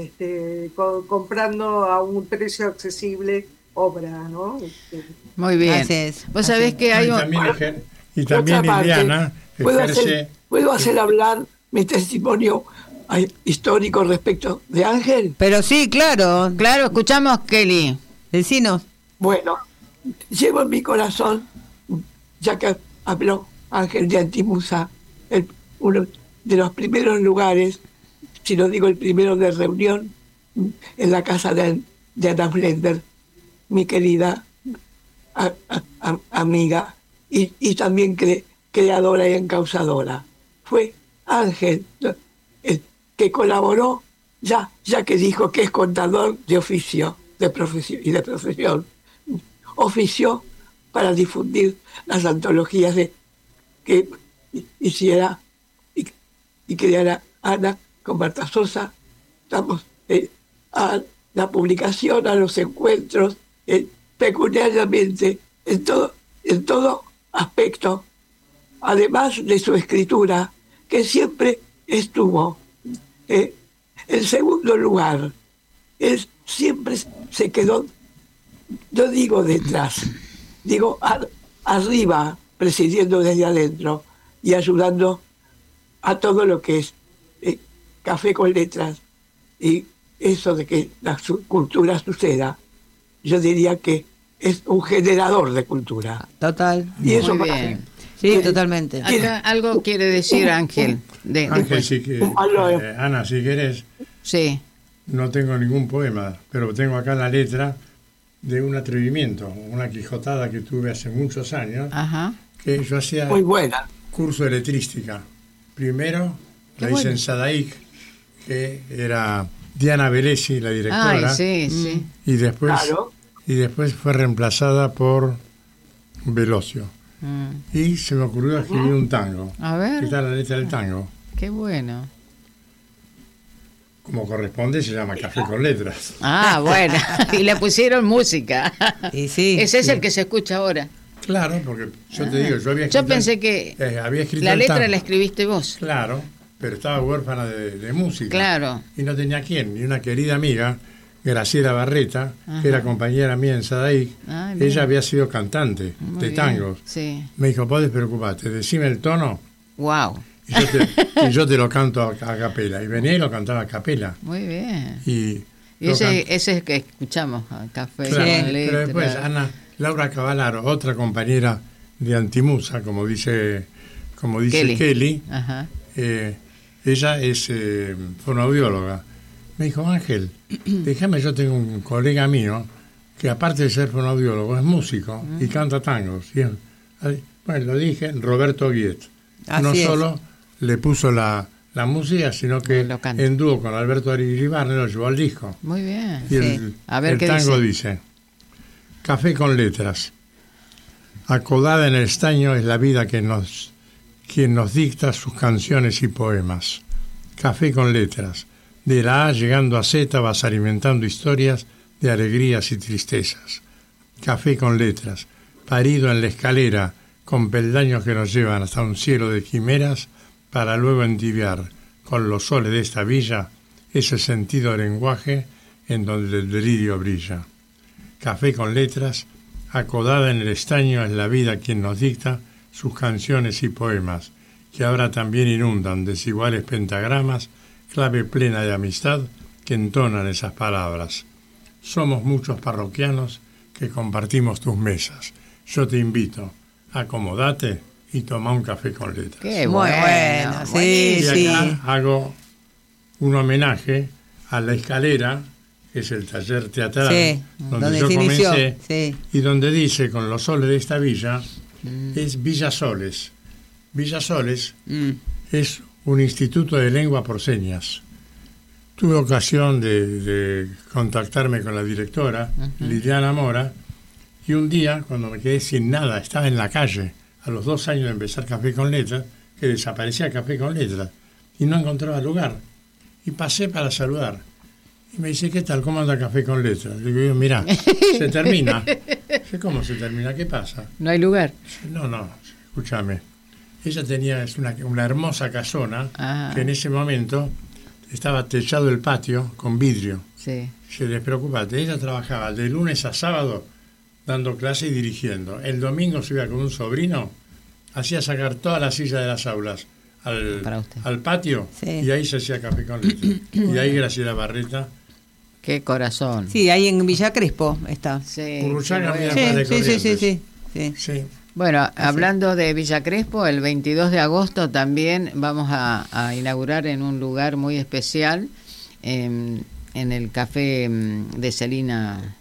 comprando a un precio accesible obra, ¿no? Muy bien. Vos sabés que hay y también Ileana ¿Puedo hacer hablar mi testimonio histórico respecto de Ángel? Pero sí, claro, escuchamos, Kelly. Decinos. Bueno, llevo en mi corazón, ya que habló Ángel de Antimusa, uno de los primeros lugares, si no digo el primero de reunión, en la casa de Ana Blender, mi querida amiga y también creadora y encausadora. Fue Ángel el que colaboró, ya que dijo que es contador de oficio, de profesión, ofició para difundir las antologías que hiciera y creara Ana con Marta Sosa. Estamos a la publicación, a los encuentros, pecuniariamente, en todo aspecto, además de su escritura, que siempre estuvo en segundo lugar. Él siempre se quedó no digo detrás, digo arriba, presidiendo desde adentro y ayudando a todo lo que es Café con Letras y eso de que la cultura suceda. Yo diría que es un generador de cultura. Total. Y eso muy bien. Sí, totalmente. Acá algo quiere decir Ángel. Ángel, sí que, Ana, si querés, sí. no tengo ningún poema, pero tengo acá la letra de un atrevimiento, una quijotada que tuve hace muchos años, Ajá. que yo hacía muy buena. Curso de letrística. Primero la hice en Sadaic, que era Diana Velesi, la directora. Ay, sí, sí. Y después, Claro. y después fue reemplazada por Velocio. Y se me ocurrió escribir un tango. A ver. ¿Qué tal la letra del tango? Qué bueno. Como corresponde, se llama Café con Letras. Ah, bueno. Y le pusieron música. Y sí, Ese es sí. el que se escucha ahora. Claro, porque yo te digo, yo había escrito... Yo pensé que había escrito la el letra tango. la escribiste vos. Claro, pero estaba huérfana de música. Claro. Y no tenía quién. Y una querida amiga, Graciela Barreta, que era compañera mía en Sadaic, Ah, bien. ella había sido cantante Muy de bien. tangos. Sí. Me dijo, podés preocuparte, decime el tono Wow. y yo te lo canto a capela. Y venía y lo cantaba a capela. Muy bien. Y Y lo ese es el que escuchamos, Café Claro, con pero Letras. después Laura Cavalaro, otra compañera de Antimusa, como dice Kelly, Ajá. ella es fonoaudióloga. Me dijo, Ángel, déjame, yo tengo un colega mío que aparte de ser fonoaudiólogo es músico y canta tangos. Y bueno, lo dije, Roberto Guiet. Así No es. solo le puso la música, sino que Lo canta. en dúo con Alberto Ariribarne lo llevó al disco. Muy bien. Y A ver el qué tango dice, Café con Letras. Acodada en el estaño es la vida quien nos dicta sus canciones y poemas. Café con Letras. De la A llegando a Z vas alimentando historias de alegrías y tristezas. Café con Letras. Parido en la escalera, con peldaños que nos llevan hasta un cielo de quimeras, para luego entibiar con los soles de esta villa ese sentido del lenguaje en donde el delirio brilla. Café con Letras, acodada en el estaño es la vida quien nos dicta sus canciones y poemas, que ahora también inundan desiguales pentagramas, clave plena de amistad que entonan esas palabras. Somos muchos parroquianos que compartimos tus mesas. Yo te invito, acomodate y toma un café con letras. Qué Muy bueno, sí, Y sí. acá hago un homenaje a La Escalera, que es el taller teatral Sí, donde yo se inició, comencé, sí. y donde dice, con los soles de esta villa, es Villa Soles. Villa Soles es un instituto de lengua por señas. Tuve ocasión de contactarme con la directora, Liliana Mora, y un día, cuando me quedé sin nada, estaba en la calle, a los 2 años de empezar Café con Letras, que desaparecía Café con Letras, y no encontraba lugar. Y pasé para saludar. Y me dice, ¿qué tal? ¿Cómo anda Café con Letras? Le digo, mirá, se termina. Dice, ¿cómo se termina? ¿Qué pasa? No hay lugar. No, escúchame. Ella tenía una hermosa casona que en ese momento estaba techado el patio con vidrio. Sí. Se despreocupate, ella trabajaba de lunes a sábado dando clase y dirigiendo. El domingo se iba con un sobrino, hacía sacar todas las sillas de las aulas al patio, Sí. y ahí se hacía Café con Letras. Y ahí Graciela Barreta. Qué corazón. Sí, ahí en Villa Crespo está. Sí, Urruchaga, sí, mira, Sí, Padre sí, Corrientes. sí. Sí. Bueno, hablando de Villa Crespo, el 22 de agosto también vamos a inaugurar en un lugar muy especial, en el café de Celia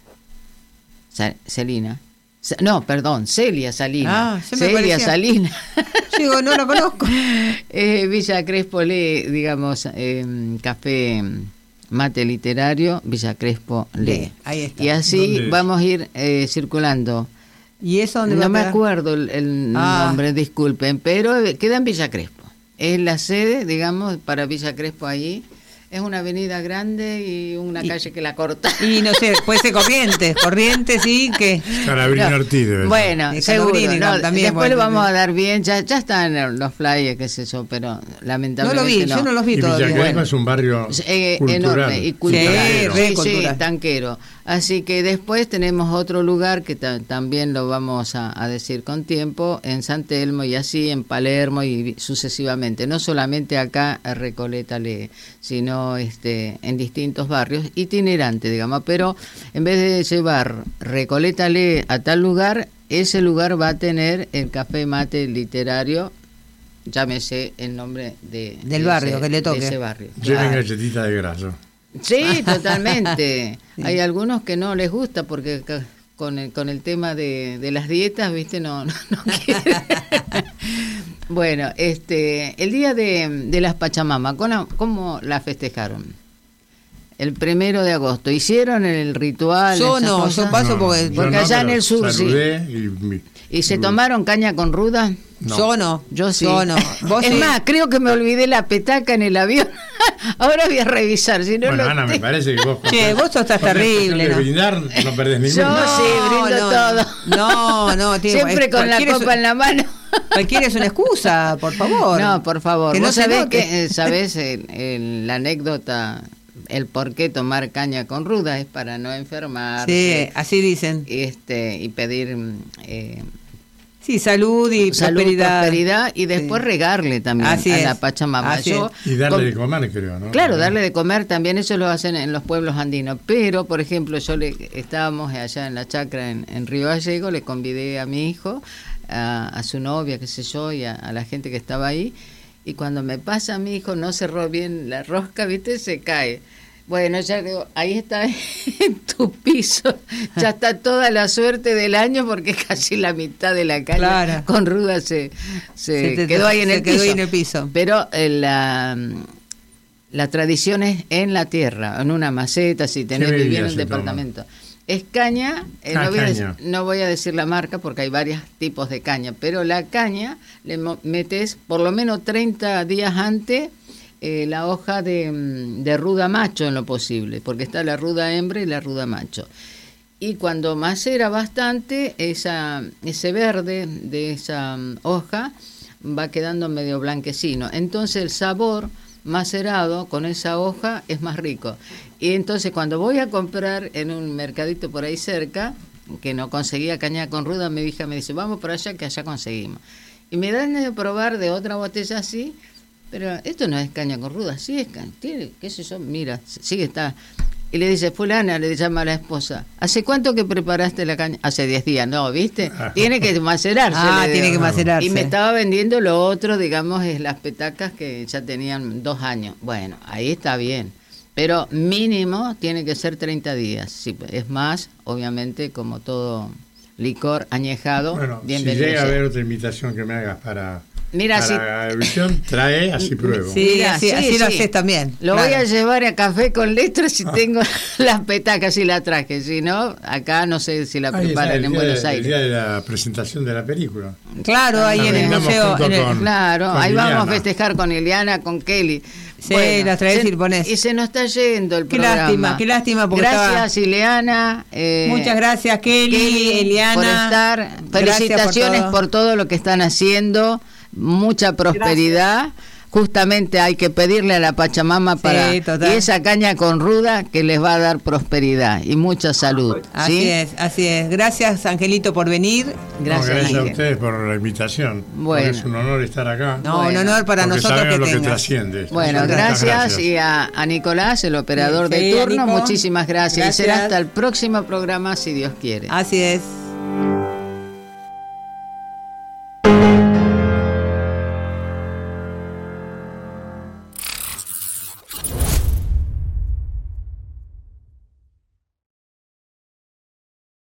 Salina. Ah, ya me Celia parecía. Salina. Digo, no lo conozco. Villa Crespo lee, digamos, café mate literario, Villa Crespo lee. Bien, ahí está. Y así ¿Dónde es? vamos a ir circulando. ¿Y eso dónde va No a me quedar? acuerdo el nombre, disculpen, pero queda en Villa Crespo. Es la sede, digamos, para Villa Crespo allí. Es una avenida grande y una calle que la corta. Y no sé, puede ser Corrientes, sí, que... Calabrini Ortiz. Bueno, seguro, no, también, después le vamos a dar bien, ya están los flyers, qué sé yo, pero lamentablemente yo no los vi y todavía. Villacuenca es un barrio cultural. Enorme y cultural. Sí, tanquero. Así que después tenemos otro lugar que también lo vamos a decir con tiempo, en San Telmo y así en Palermo y sucesivamente, no solamente acá a Recoleta-Le, sino en distintos barrios, itinerante, digamos, pero en vez de llevar Recoleta-Le a tal lugar, ese lugar va a tener el café mate literario, llámese el nombre del barrio que le toque. De ese barrio. Lleven galletita de graso. Sí, totalmente. Sí. Hay algunos que no les gusta porque con el tema de las dietas, viste, no quieren. Bueno, el día de las Pachamamas, ¿cómo la festejaron? El 1 de agosto. ¿Hicieron el ritual? Yo no, yo paso porque allá en el sur sí. ¿Y se tomaron caña con ruda? No. Yo no. Yo sí. Yo no. ¿Vos es más, creo que me olvidé la petaca en el avión. Ahora voy a revisar. Si no bueno, Ana, me parece que vos... vos estás terrible. De brindar, no perdés ninguno. Yo sí, brindo todo. No, tío. Siempre con la copa en la mano. Cualquiera es una excusa, por favor. No, por favor. Que ¿Vos sabés la anécdota... El por qué tomar caña con ruda es para no enfermar. Sí, así dicen. Y pedir sí, salud y prosperidad y después regarle también a la Pachamama. Y darle de comer, creo, ¿no? Claro, darle de comer también, eso lo hacen en los pueblos andinos. Pero, por ejemplo, estábamos allá en la chacra en Río Gallego, le convidé a mi hijo, a su novia, qué sé yo, y a la gente que estaba ahí. Y cuando me pasa a mi hijo, no cerró bien la rosca, ¿viste? Se cae. Bueno, ya digo, ahí está en tu piso, ya está toda la suerte del año porque casi la mitad de la caña con ruda se quedó ahí en el piso. Pero la tradición es en la tierra, en una maceta, si tenés viviendo en un departamento. Es caña, no voy a decir la marca porque hay varios tipos de caña, pero la caña le metes por lo menos 30 días antes la hoja de ruda macho en lo posible, porque está la ruda hembra y la ruda macho. Y cuando macera bastante, ese verde de esa hoja va quedando medio blanquecino. Entonces el sabor macerado con esa hoja es más rico. Y entonces cuando voy a comprar en un mercadito por ahí cerca, que no conseguía caña con ruda, mi hija me dice, vamos por allá que allá conseguimos. Y me dan de probar de otra botella así, pero esto no es caña con ruda, sí es caña, tiene, qué sé yo, mira, sí que está. Y le dice, fulana, le llama a la esposa, ¿hace cuánto que preparaste la caña? Hace 10 días, no, ¿viste? Tiene que macerarse. Tiene que macerarse. Y me estaba vendiendo lo otro, digamos, es las petacas que ya tenían 2 años. Bueno, ahí está bien. Pero mínimo tiene que ser 30 días. Si es más, obviamente, como todo licor añejado. Bueno, bienvenido. Si llega a haber otra invitación que me hagas para Mira, la visión, trae, así pruebo. Sí, mira, así lo haces también. Lo voy a llevar a café con letras si tengo las petacas y la traje. Si no, acá no sé si la preparan en Buenos Aires. El día de la presentación de la película. Claro, ahí en el museo. Claro, ahí vamos a festejar con Ileana, con Kelly. Sí, las traes y pones. Y se nos está yendo el programa. Qué lástima. Porque gracias, Ileana. Muchas gracias, Kelly, Ileana. Por estar. Felicitaciones por todo lo que están haciendo. Mucha prosperidad. Gracias. Justamente hay que pedirle a la Pachamama para y esa caña con ruda que les va a dar prosperidad y mucha salud. Así es. Gracias, Angelito, por venir. Gracias a ustedes por la invitación. Bueno. Es un honor estar acá. Un honor para nosotros que lo tengas. Que trasciende. Bueno, gracias. Y a Nicolás, el operador de turno, muchísimas gracias. Y será hasta el próximo programa, si Dios quiere. Así es.